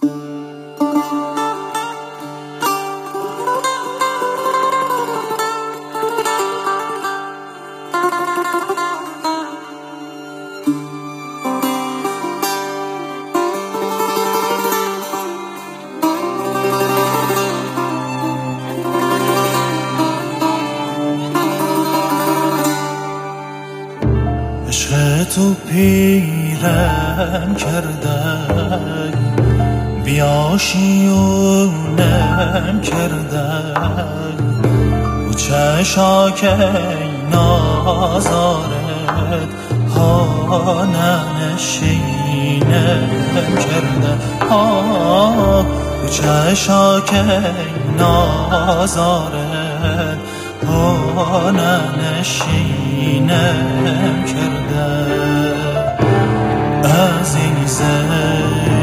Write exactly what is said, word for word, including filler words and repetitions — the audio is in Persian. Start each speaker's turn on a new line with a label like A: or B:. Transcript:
A: عشق تو پیرم کردن، بیاشیونم کردن، و چشاک نازارت ها ننشینم کردن، و چشاک نازارت ها ننشینم کردن. عزیزم